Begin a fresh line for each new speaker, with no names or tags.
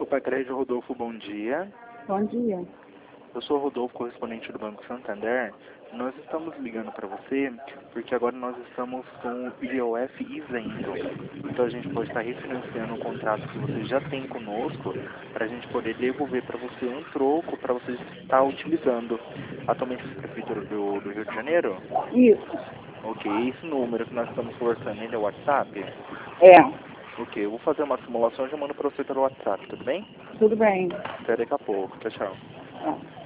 Pacred Rodolfo, bom dia.
Bom dia.
Eu sou o Rodolfo, correspondente do Banco Santander. Nós estamos ligando para você porque agora nós estamos com o IOF isento. Então a gente pode estar refinanciando o contrato que você já tem conosco para a gente poder devolver para você um troco para você estar utilizando. Atualmente você é prefeitura do Rio de Janeiro?
Isso.
Ok, esse número que nós estamos conversando, ele é o WhatsApp?
É.
Ok, eu vou fazer uma simulação e já mando para você pelo WhatsApp, tudo bem?
Tudo bem.
Até daqui a pouco. Tchau, tchau.
Tá.